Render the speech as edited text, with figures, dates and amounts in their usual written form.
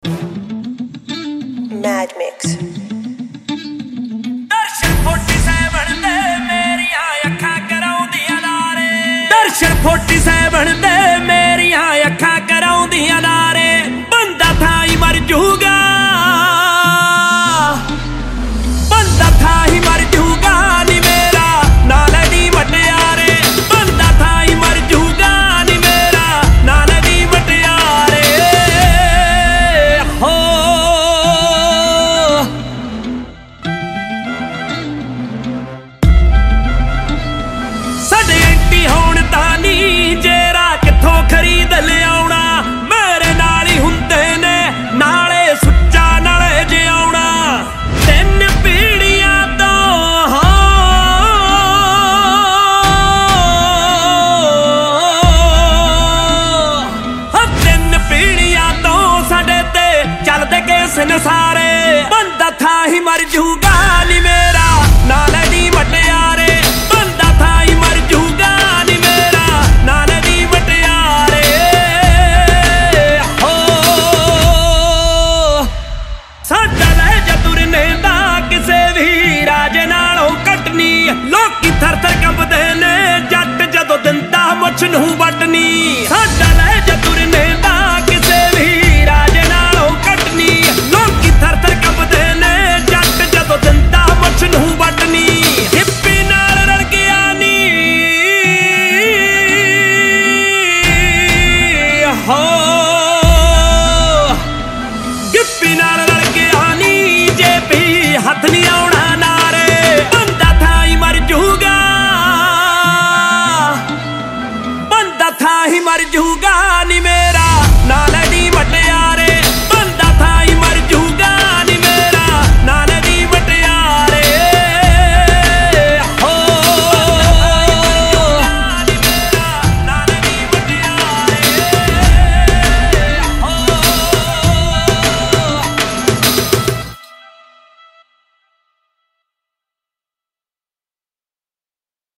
Mad Mix. ਦਰਸ਼ਨ 47 ਦੇ ਮੇਰੀਆਂ ਅੱਖਾਂ ਕਰਾਉਂਦੀਆਂ ਨਾਰੇ ਦਰਸ਼ਨ 47 ਦੇ ਮੇਰੀਆਂ ਅੱਖਾਂ ਕਰਾਉਂਦੀਆਂ ਨਾਰੇ ਬੰਦਾ ਥਾਂ ਹੀ ਮਰ ਜੂਗਾ ਬੰਦਾ ਥਾਂ ਹੀ ਮਰ ਜੂਗਾ ਨੀ ਮੇਰਾ ਨਾਲ ਦੀ ਮਟਿਆਰੇ ਬੰਦਾ ਥਾਂ ਹੀ ਮਰ ਜੂਗਾ ਨੀ ਮੇਰਾ ਨਾਲ ਦੀ ਮਟਿਆਰੇ ਹੋ ਸਾਡੇ ਐਂਟੀ ਹੋਣ ਤਾਂ ਨੀ ਜੇਰਾ ਕਿੱਥੋਂ ਖਰੀਦ ਲਿਆਉਣਾ ਮੇਰੇ ਨਾਲ ਹੀ ਹੁੰਦੇ ਨੇ ਨਾਲੇ ਸੁੱਚਾ ਨਾਲੇ ਜਿਉਣਾ ਤਿੰਨ ਪੀੜੀਆਂ ਤੋਂ ਤਿੰਨ ਪੀੜੀਆਂ ਤੋਂ ਸਾਡੇ ਤੇ ਚੱਲਦੇ ਕੇਸ ਨਸਾਰੇ ਬੰਦਾ ਥਾਂ ਹੀ ਮਰ ਜੂਗਾ